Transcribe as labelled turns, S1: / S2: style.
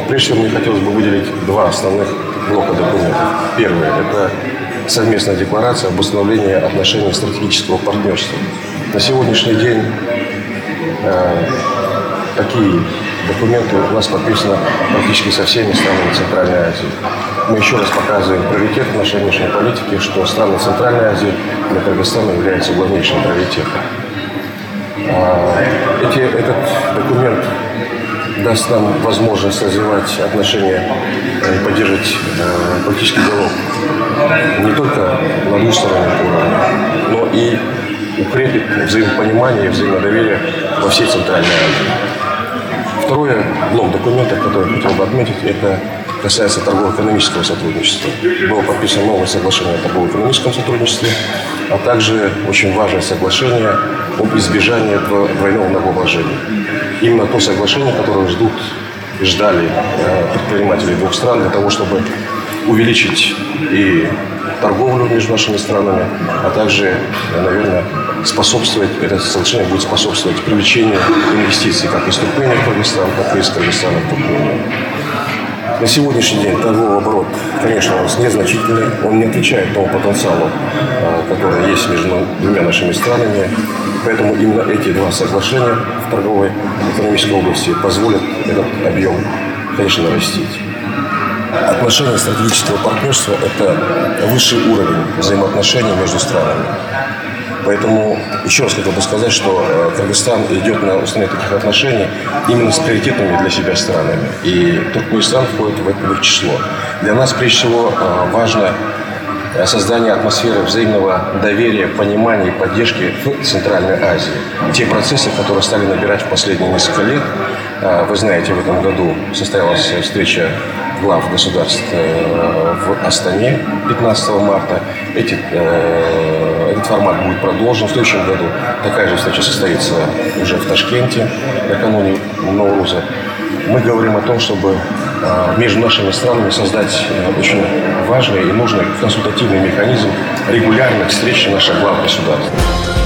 S1: Прежде всего, мне хотелось бы выделить два основных блока документов. Первый – это совместная декларация об установлении отношений стратегического партнерства. На сегодняшний день такие документы у нас подписаны практически со всеми странами Центральной Азии. Мы еще раз показываем приоритет в нашей внешней политике, что страны Центральной Азии для Кыргызстана являются главнейшим приоритетом. Этот документ даст нам возможность развивать отношения и поддерживать политический диалог не только на двустороннем уровне, но и укрепит взаимопонимание и взаимодоверие во всей Центральной Азии. Второй блок документов, который я хотел бы отметить, это касается торгово-экономического сотрудничества. Было подписано новое соглашение о торгово-экономическом сотрудничестве, а также очень важное соглашение об избежании двойного налогообложения. Именно то соглашение, которое ждут и ждали предприниматели двух стран для того, чтобы увеличить и торговлю между нашими странами, а также, наверное, это соглашение будет способствовать привлечению инвестиций как из Туркмении в Кыргызстан, так и из Кыргызстана в Туркмению. На сегодняшний день торговый оборот, конечно, у нас незначительный, он не отвечает тому потенциалу, который есть между двумя нашими странами. Поэтому именно эти два соглашения в торговой и экономической области позволят этот объем, конечно, нарастить. Отношения стратегического партнерства – это высший уровень взаимоотношений между странами. Поэтому еще раз хотел бы сказать, что Кыргызстан идет на установление таких отношений именно с приоритетными для себя странами. И Туркменистан входит в их число. Для нас, прежде всего, важно создание атмосферы взаимного доверия, понимания и поддержки в Центральной Азии. Те процессы, которые стали набирать в последние несколько лет, вы знаете, в этом году состоялась встреча глав государств в Астане 15 марта. Этот формат будет продолжен. В следующем году такая же встреча состоится уже в Ташкенте накануне Науруза. Мы говорим о том, чтобы между нашими странами создать очень важный и нужный консультативный механизм регулярных встреч наших глав государств.